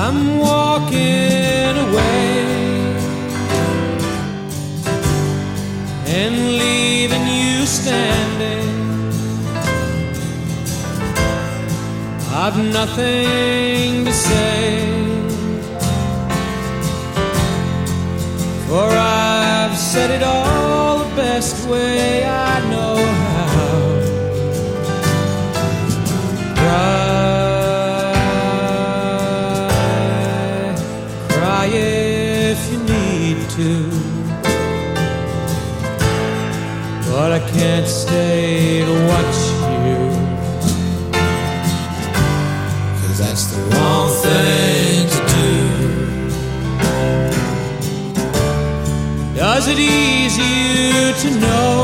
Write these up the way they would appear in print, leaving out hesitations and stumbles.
I'm walking away and leaving you standing. I've nothing to say, for I've said it all the best way I know how. Cry if you need to, but I can't stay to watch you, 'cause that's the wrong thing to do. Does it ease you to know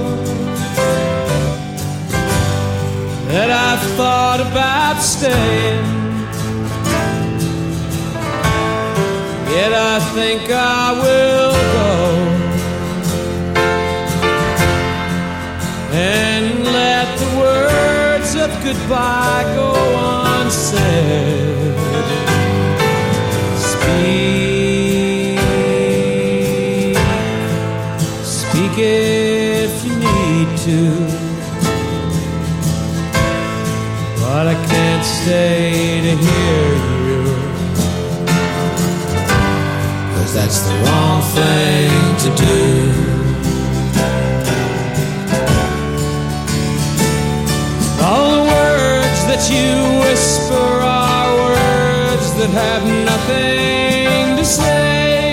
that I've thought about staying, yet I think I will go and let the words of goodbye go unsaid? Speak if you need to, but I can't stay to hear you, 'cause that's the wrong thing to do. All the words that you whisper are words that have nothing to say,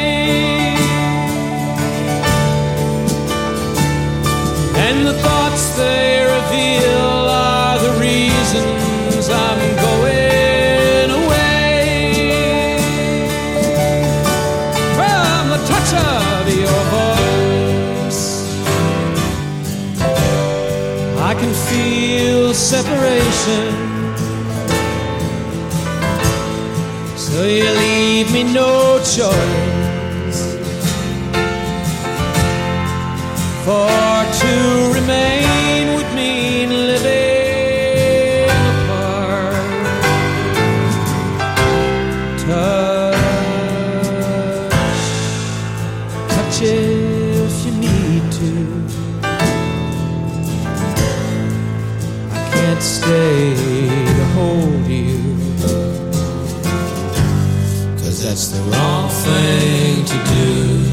and the thoughts they reveal are the reasons I'm going away. From the touch of your voice, I can feel separation, so you leave me no choice for to remain would mean living apart. Touch if you need to. I can't stay to hold you, 'cause that's the wrong thing to do.